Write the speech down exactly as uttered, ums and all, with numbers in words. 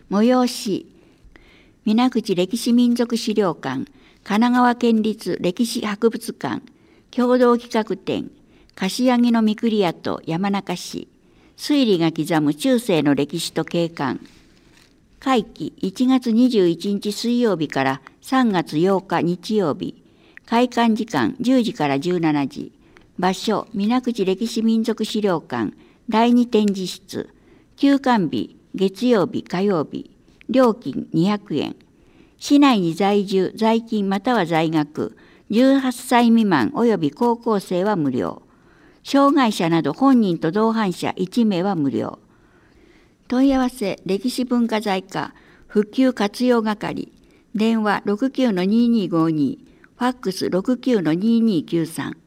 催し、水口歴史民族資料館、神奈川県立歴史博物館、共同企画展、柏木の御栗屋と山中市、推理が刻む中世の歴史と景観。会期いちがつにじゅういちにち水曜日からさんがつようか日曜日。開館時間じゅうじからじゅうしちじ。場所、水口歴史民族資料館、だいに展示室。休館日、月曜日、火曜日。料金にひゃくえん。市内に在住、在勤または在学、じゅうはっさい未満及び高校生は無料。障害者など本人と同伴者いちめいは無料。問い合わせ、歴史文化財課、普及活用係、電話 ろくきゅうのにーにーごにー、ファックス ろくきゅうのにーにーきゅうさん。